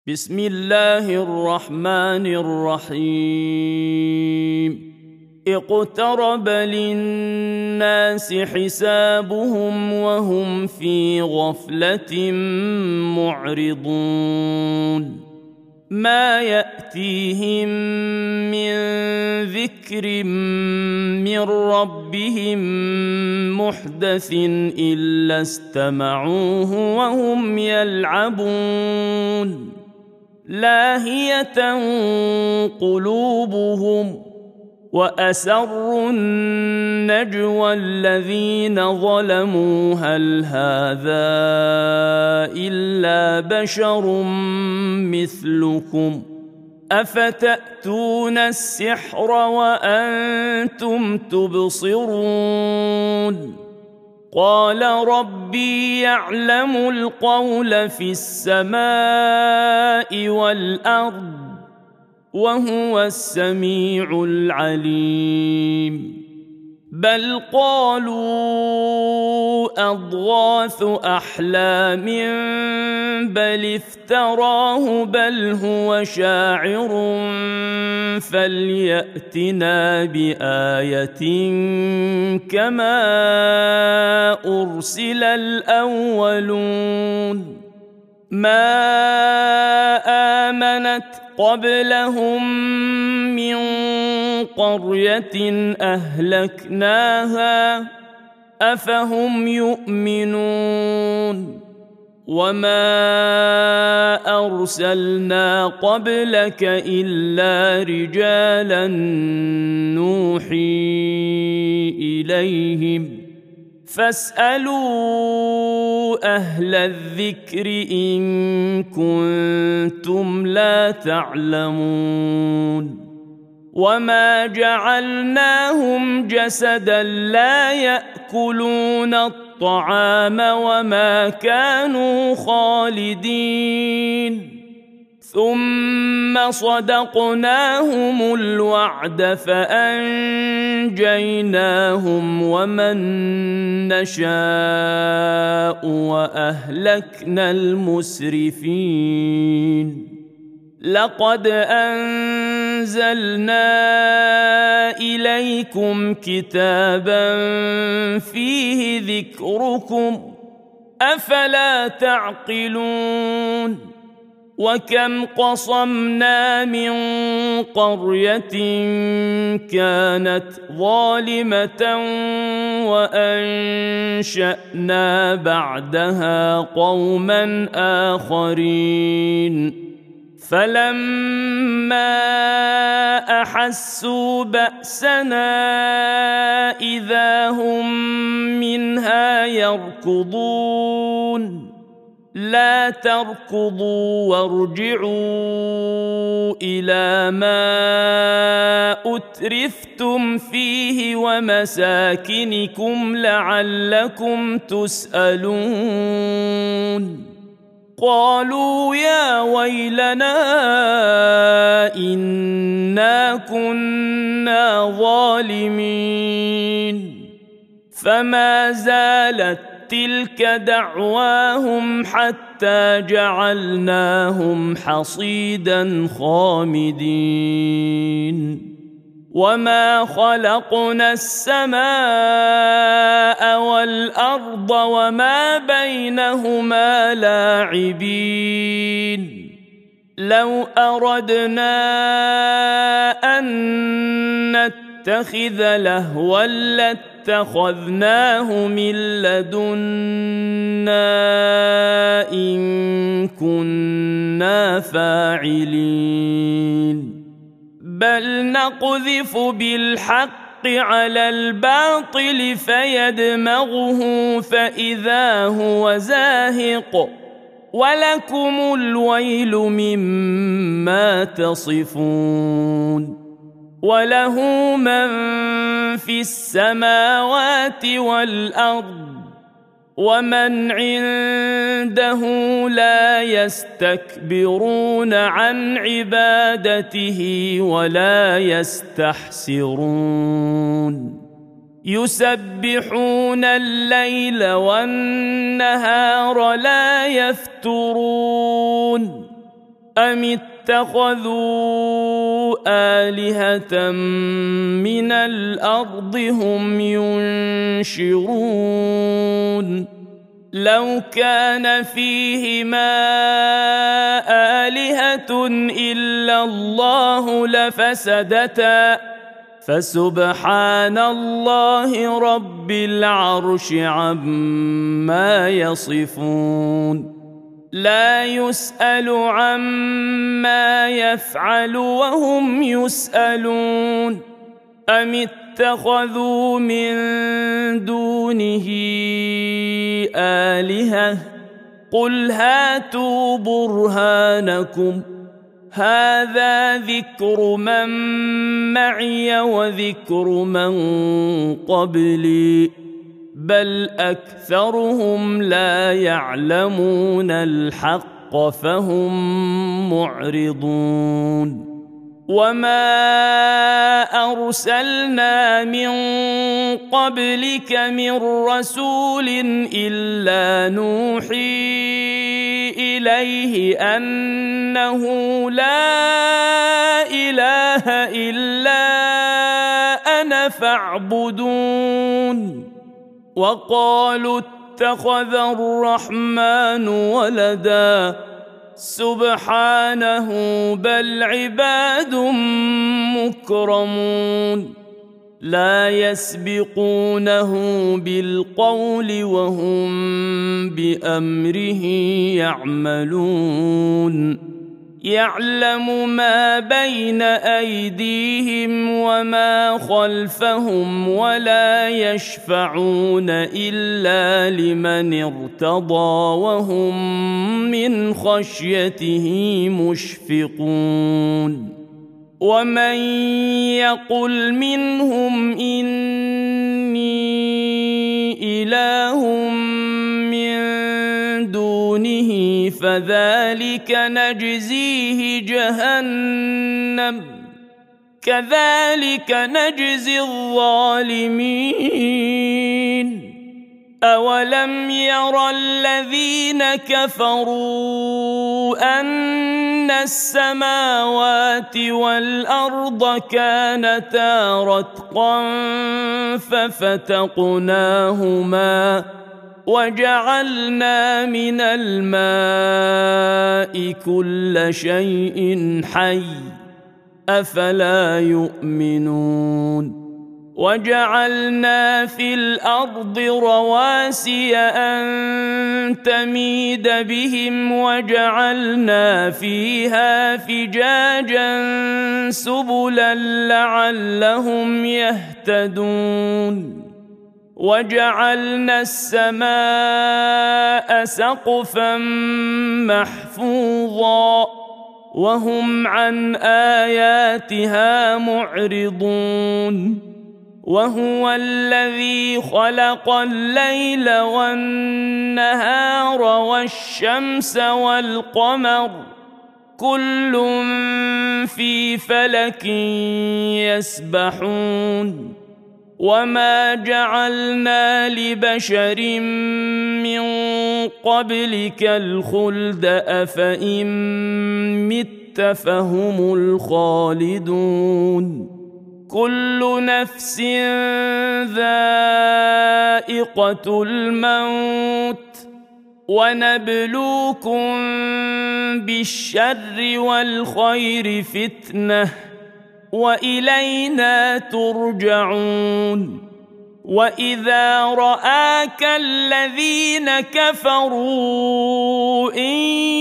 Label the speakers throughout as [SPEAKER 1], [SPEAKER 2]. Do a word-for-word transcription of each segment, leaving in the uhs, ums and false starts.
[SPEAKER 1] بسم الله الرحمن الرحيم اقترب للناس حسابهم وهم في غفلة معرضون ما يأتيهم من ذكر من ربهم محدث إلا استمعوه وهم يلعبون لاهية قلوبهم وأسروا النجوى الذين ظلموا هل هذا إلا بشر مثلكم أفتأتون السحر وأنتم تبصرون قال ربي يعلم القول في السماء والأرض وهو السميع العليم بل قالوا أضغاث أحلام بل افتراه بل هو شاعر فليأتنا بآية كما أرسل الأولون ما آمنت قبلهم من قرية أهلكناها أفهم يؤمنون وما أرسلنا قبلك إلا رجالا نوحي إليهم فاسألوا أهل الذكر إن كنتم لا تعلمون وما جعلناهم جسدا لا يأكلون الطعام وما كانوا خالدين ثم صدقناهم الوعد فأنجيناهم ومن نشاء وأهلكنا المسرفين لقد أنزلنا إليكم كتابا فيه ذكركم أفلا تعقلون وكم قصمنا من قرية كانت ظالمة وأنشأنا بعدها قوما آخرين فلما أحسوا بأسنا إذا هم منها يركضون لا تركضوا وارجعوا إلى ما أترفتم فيه ومساكنكم لعلكم تسألون قالوا يا ويلنا إنا كنا ظالمين فما زالت تلك دعواهم حتى جعلناهم حصيدا خامدين وما خلقنا السماء والأرض وما بينهما لاعبين لو أردنا أن نتخذ لهوا لاتخذناه من لدنا إن كنا فاعلين بل نقذف بالحق على الباطل فيدمغه فإذا هو زاهق ولكم الويل مما تصفون وله من في السماوات والأرض ومن عنده لا يستكبرون عن عبادته ولا يستحسرون يسبحون الليل والنهار لا يفترون أم اتخذوا آلهة من الأرض هم ينشرون لو كان فيهما آلهة إلا الله لفسدتا فسبحان الله رب العرش عما يصفون لا يسأل عما يفعل وهم يسألون أم اتخذوا من دونه آلهة قل هاتوا برهانكم هذا ذكر من معي وذكر من قبلي بل أكثرهم لا يعلمون الحق فهم معرضون وما أرسلنا من قبلك من رسول إلا نوحي إليه أنه لا إله إلا أنا فاعبدون وقالوا اتخذ الرحمن ولدا سبحانه بل عباد مكرمون لا يسبقونه بالقول وهم بأمره يعملون يعلم ما بين أيديهم وما خلفهم ولا يشفعون إلا لمن ارتضى وهم من خشيته مشفقون ومن يقل منهم إني إله من دونه فذلك نجزيه جهنم كذلك نجزي الظالمين أولم ير الذين كفروا أن السماوات والأرض كانتا رتقا ففتقناهما وجعلنا من الماء كل شيء حي أفلا يؤمنون وجعلنا في الأرض رواسي أن تميد بهم وجعلنا فيها فجاجا سبلا لعلهم يهتدون وجعلنا السماء سقفا محفوظا وهم عن آياتها معرضون وهو الذي خلق الليل والنهار والشمس والقمر كل في فلك يسبحون وما جعلنا لبشر من قبلك الخلد أفإن مت فهم الخالدون كل نفس ذائقة الموت ونبلوكم بالشر والخير فتنة وإلينا ترجعون وإذا رآك الذين كفروا إن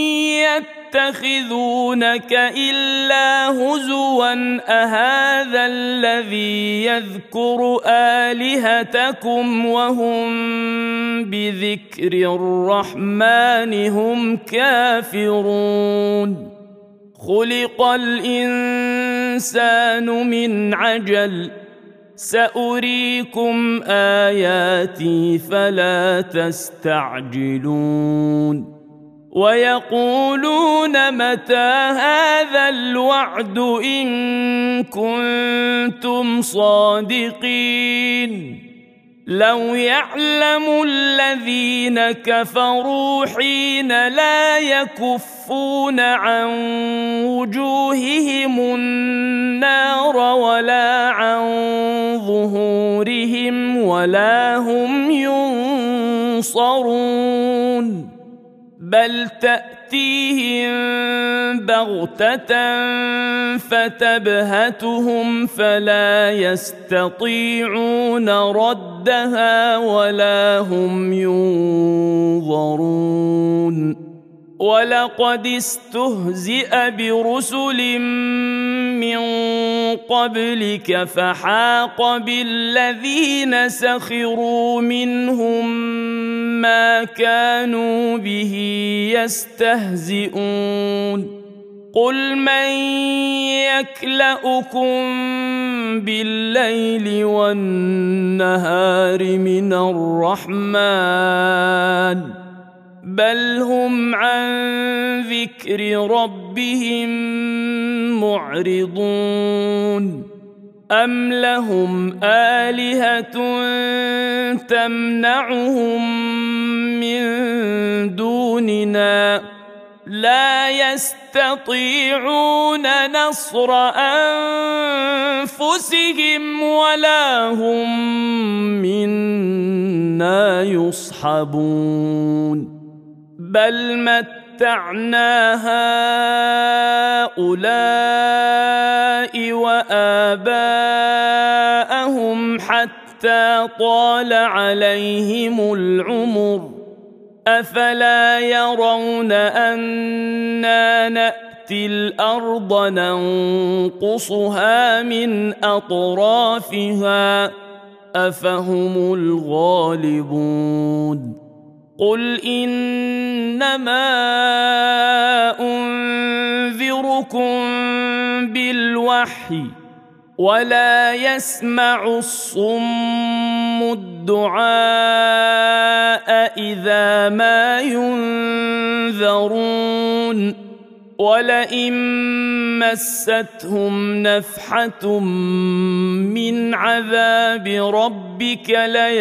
[SPEAKER 1] يتخذونك إلا هزوا أهذا الذي يذكر آلهتكم وهم بذكر الرحمن هم كافرون خلق الإنسان من عجل سأريكم آياتي فلا تستعجلون ويقولون متى هذا الوعد إن كنتم صادقين لو يعلم الذين كفروا حين لا يكفون عن وجوههم النار ولا عن ظهورهم ولا هم ينصرون بل تأتيهم بغتة فتبهتهم فلا يستطيعون ردها ولا هم ينظرون ولقد استهزئ برسل من قبلك فحاق بالذين سخروا منهم ما كانوا به يستهزئون قل من يكلؤكم بالليل والنهار من الرحمن بل هم عن ذكر ربهم معرضون أم لهم آلهة تمنعهم من دوننا لا يستطيعون نصر أنفسهم ولا هم منا يصحبون بل متعنا هؤلاء وآباءهم حتى طال عليهم العمر أفلا يرون أنا نأتي الأرض ننقصها من أطرافها أفهم الغالبون قل إنما أنذركم بالوحي ولا يسمع الصم الدعاء إذا ما ينذرون ولئن مستهم نفحة من عذاب ربك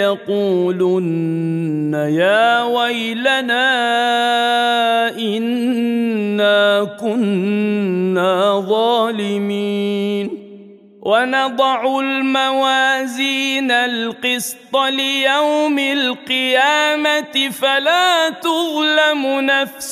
[SPEAKER 1] ليقولن يا ويلنا إنا كنا ظالمين ونضع الموازين القسط ليوم القيامة فلا تظلم نفس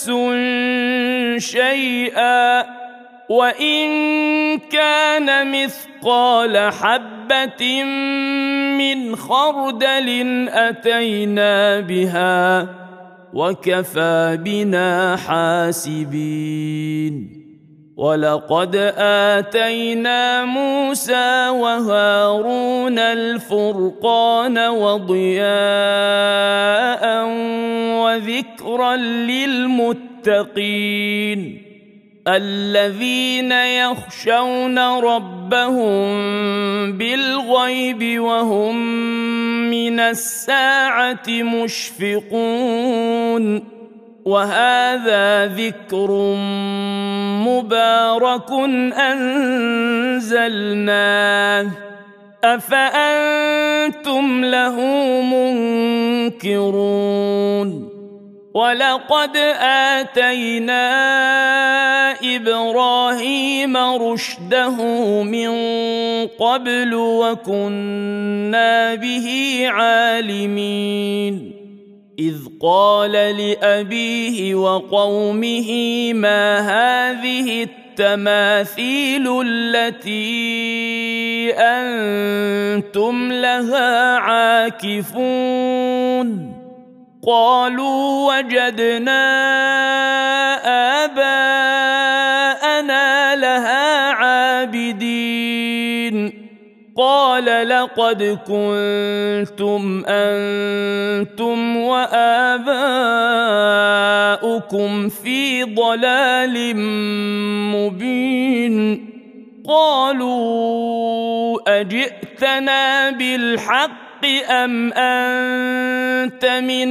[SPEAKER 1] شيئا وإن كان مثقال حبة من خردل أتينا بها وكفى بنا حاسبين ولقد آتينا موسى وهارون الفرقان وضياء وذكرا للمتقين الذين يخشون ربهم بالغيب وهم من الساعة مشفقون وهذا ذكر مبارك أنزلناه أفأنتم له منكرون ولقد آتينا إبراهيم رشده من قبل وكنا به عالمين إذ قال لأبيه وقومه ما هذه التماثيل التي أنتم لها عاكفون قالوا وجدنا آباءنا لها عابدين قال لقد كنتم أنتم وآباؤكم في ضلال مبين قالوا أجئتنا بالحق أم أنت من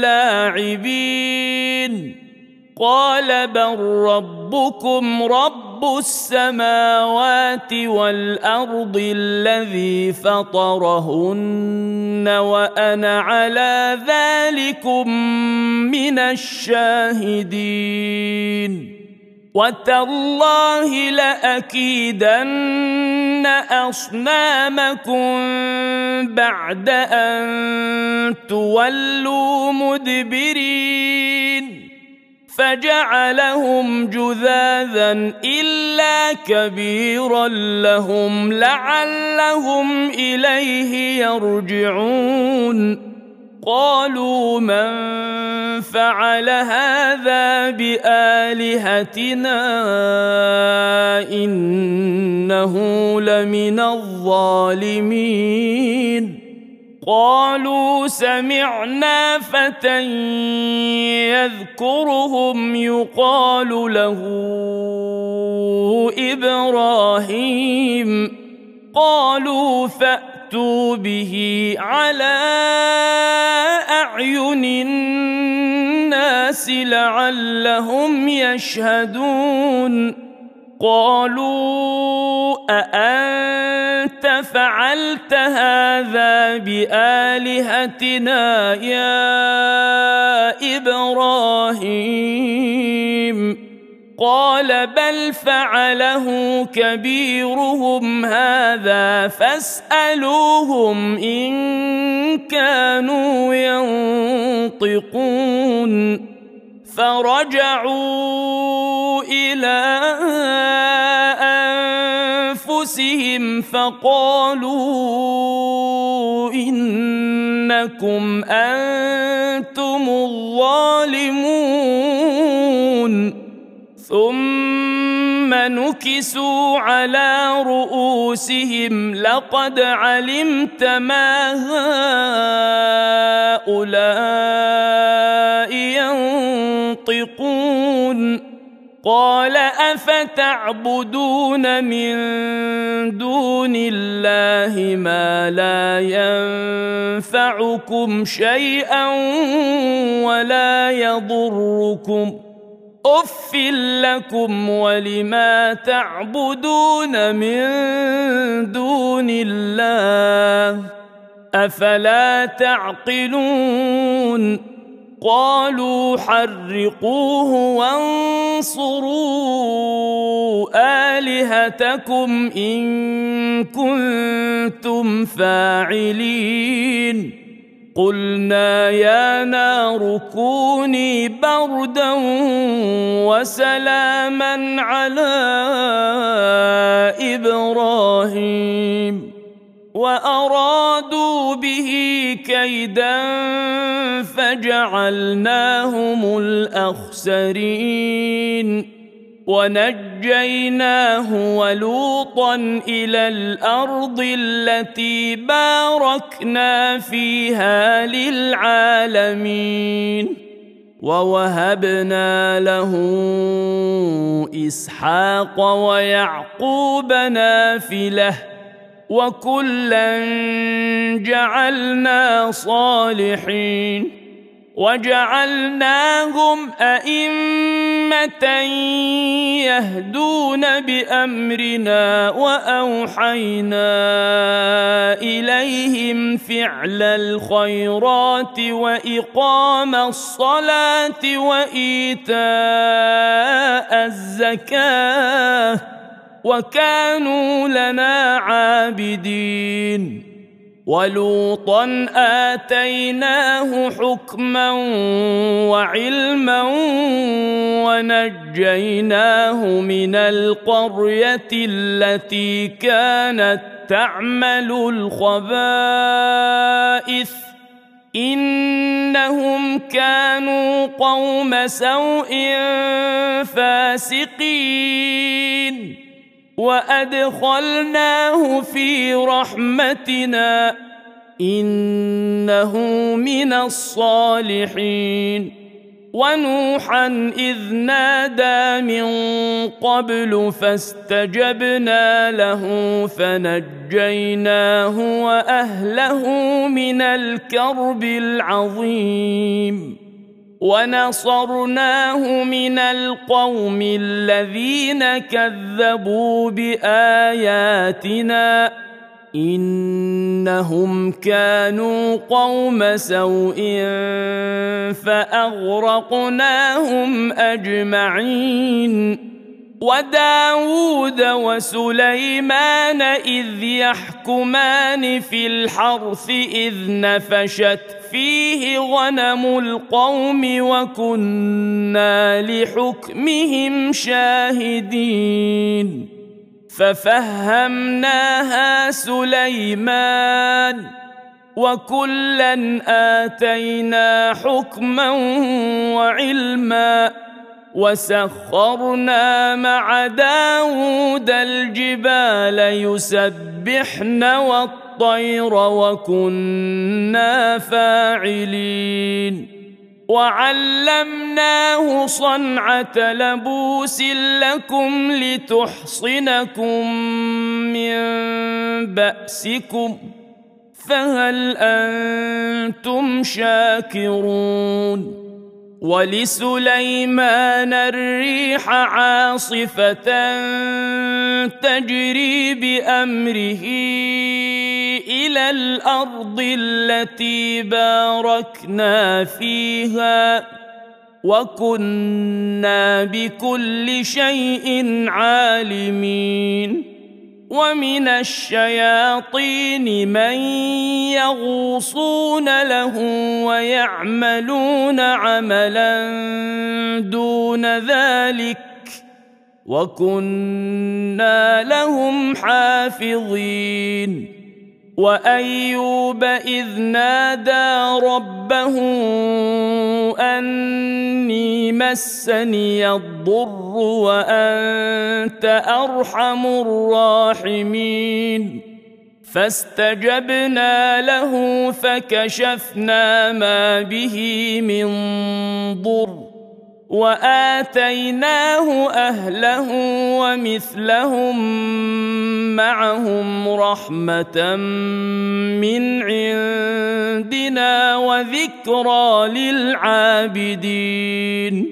[SPEAKER 1] اللاعبين قال بل ربكم رب رب السماوات والأرض الذي فطرهن وأنا على ذلكم من الشاهدين وتالله لأكيدن أصنامكم بعد أن تولوا مدبرين فجعلهم جذاذا إلا كبيرا لهم لعلهم إليه يرجعون قالوا من فعل هذا بآلهتنا إنه لمن الظالمين قالوا سمعنا فتى يذكرهم يقال له إبراهيم قالوا فأتوا به على أعين الناس لعلهم يشهدون قالوا أأنت فعلت هذا بآلهتنا يا إبراهيم قال بل فعله كبيرهم هذا فاسألوهم إن كانوا ينطقون فرجعوا إلى أنفسهم فقالوا إنكم أنتم الظالمون ثم نكسوا على رؤوسهم لقد علمت ما هؤلاء ينطقون قال أفتعبدون من دون الله ما لا ينفعكم شيئا ولا يضركم أف لكم ولما تعبدون من دون الله أفلا تعقلون قالوا حرقوه وانصروا آلهتكم إن كنتم فاعلين قلنا يا نار كوني بردا وسلاما على إبراهيم وأرادوا به كيدا فجعلناهم الأخسرين ونجيناه ولوطا إلى الأرض التي باركنا فيها للعالمين ووهبنا له إسحاق ويعقوب نافلة وكلا جعلنا صالحين وجعلناهم أئمة يهدون بأمرنا وأوحينا إليهم فعل الخيرات وإقام الصلاة وإيتاء الزكاة وكانوا لنا عابدين ولوطا آتيناه حكما وعلما ونجيناه من القرية التي كانت تعمل الخبائث إنهم كانوا قوم سوء فاسقين وأدخلناه في رحمتنا إنه من الصالحين ونوحا إذ نادى من قبل فاستجبنا له فنجيناه وأهله من الكرب العظيم ونصرناه من القوم الذين كذبوا بآياتنا إنهم كانوا قوم سوء فأغرقناهم أجمعين. وداود وسليمان إذ يحكمان في الحرث إذ نفشت فيه غنم القوم وكنا لحكمهم شاهدين ففهمناها سليمان وكلا آتينا حكما وعلما وسخرنا مع داود الجبال يسبحن والطير وكنا فاعلين وعلمناه صنعة لبوس لكم لتحصنكم من بأسكم فهل أنتم شاكرون. ولسليمان الريح عاصفة تجري بأمره إلى الأرض التي باركنا فيها وكنا بكل شيء عالمين. ومن الشياطين من يغوصون له ويعملون عملا دون ذلك وكنا لهم حافظين. وأيوب إذ نادى ربه أني مسني الضر وأنت أرحم الراحمين فاستجبنا له فكشفنا ما به من ضر وآتيناه أهله ومثلهم معهم رحمة من عندنا وذكرى للعابدين.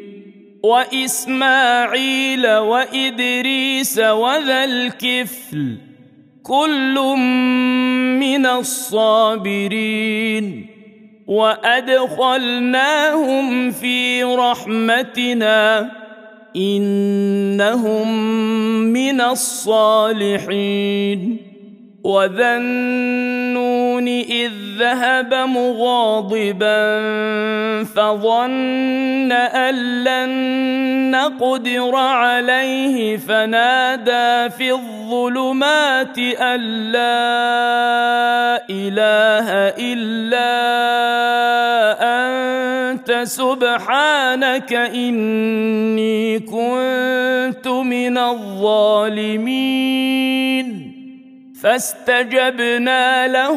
[SPEAKER 1] وإسماعيل وإدريس وذا الكفل كل من الصابرين وأدخلناهم في رحمتنا إنهم من الصالحين. وذا النون إذ ذهب مغاضبا فظن أن لن نقدر عليه فنادى في الظلمات أن لا إله إلا أنت سبحانك إني كنت من الظالمين فاستجبنا له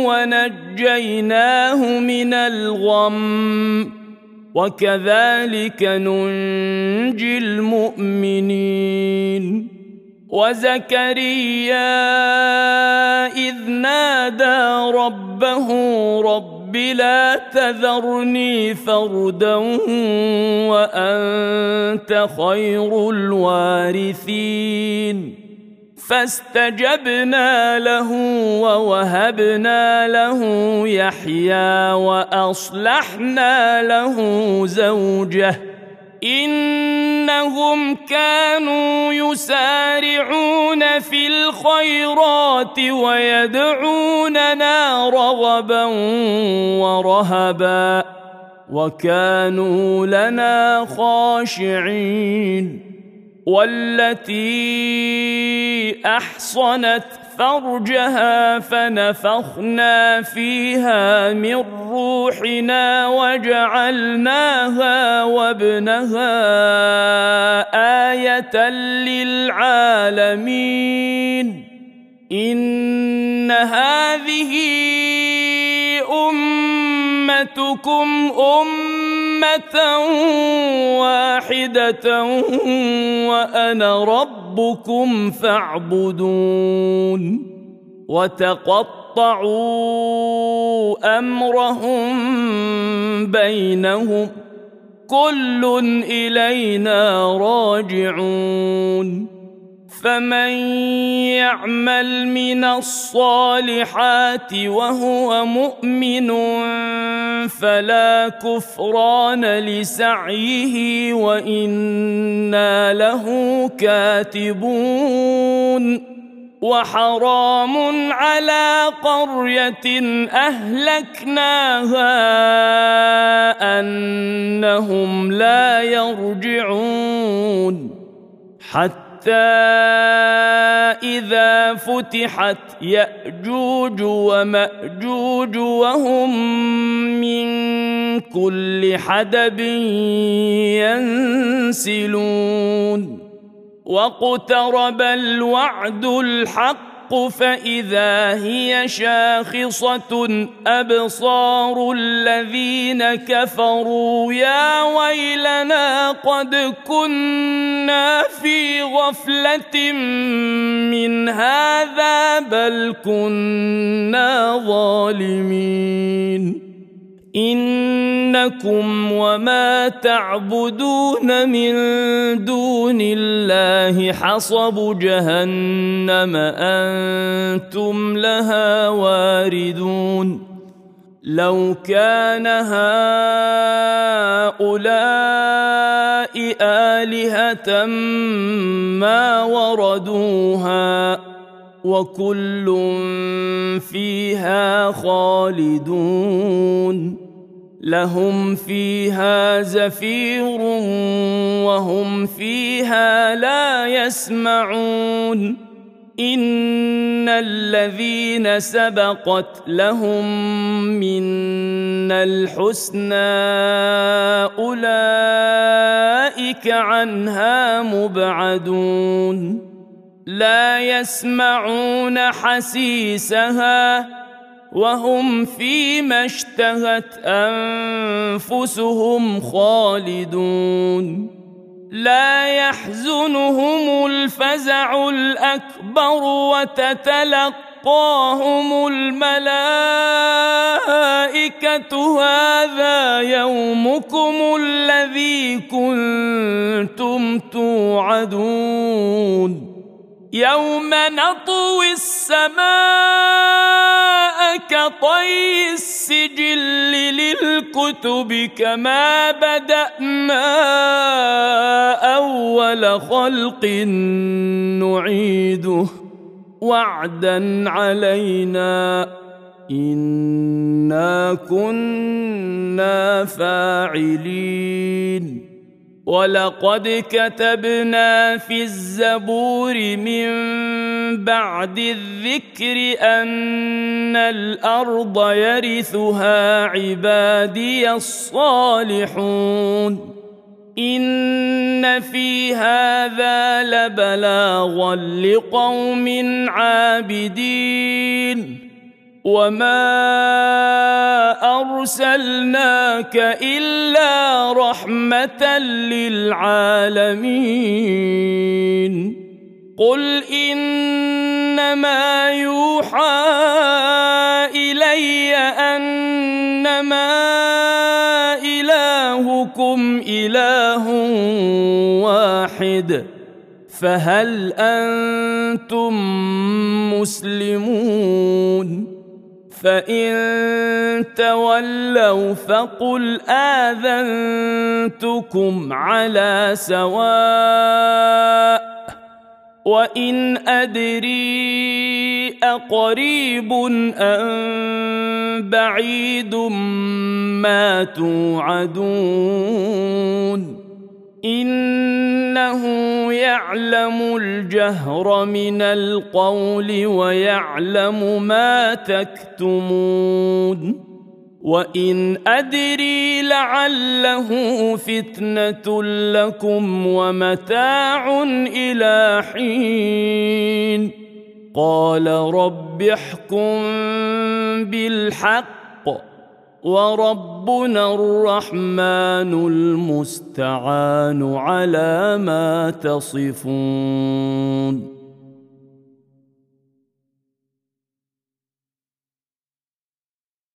[SPEAKER 1] ونجيناه من الغم وكذلك ننجي المؤمنين. وزكريا إذ نادى ربه رب لا تذرني فردا وأنت خير الوارثين فاستجبنا له ووهبنا له يحيى وأصلحنا له زوجه إنهم كانوا يسارعون في الخيرات ويدعوننا رغبا ورهبا وكانوا لنا خاشعين. والتي أحصنت فرجها فنفخنا فيها من روحنا وجعلناها وابنها آية للعالمين. إن هذه أمتكم أمة واحدة وأنا ربكم فاعبدون. وتقطعوا أمرهم بينهم كل إلينا راجعون فمن يعمل من الصالحات وهو مؤمن فلا كفران لسعيه وإنا له كاتبون وحرام على قرية أهلكناها أنهم لا يرجعون حتى إذا فتحت يأجوج ومأجوج وهم من كل حدب ينسلون واقترب الوعد الحق فإذا هي شاخصة أبصار الذين كفروا يا ويلنا قد كنا في غفلة من هذا بل كنا ظالمين إنكم وما تعبدون من دون الله حصب جهنم أنتم لها واردون لو كان هؤلاء آلهة ما وردوها وكل فيها خالدون لهم فيها زفير وهم فيها لا يسمعون إن الذين سبقت لهم منا الحسنى أولئك عنها مبعدون لا يسمعون حسيسها وهم فيما اشتهت أنفسهم خالدون لا يحزنهم الفزع الأكبر وتتلقاهم الملائكة هذا يومكم الذي كنتم توعدون يوم نطوي السماء كطي السجل للكتب كما بدأنا أول خلق نعيده وعدا علينا إنا كنا فاعلين ولقد كتبنا في الزبور من بعد الذكر أن الأرض يرثها عبادي الصالحون إن في هذا لبلاغا لقوم عابدين وما أرسلناك إلا رحمة للعالمين قل إنما يوحى إلي أنما إلهكم إله واحد فهل أنتم مسلمون فإن تولوا فقل آذنتكم على سواء وإن أدري أقريب أم بعيد ما توعدون إنه يعلم الجهر من القول ويعلم ما تكتمون وإن أدري لعله فتنة لكم ومتاع إلى حين قال رب احكم بالحق وربنا الرحمن المستعان على ما تصفون.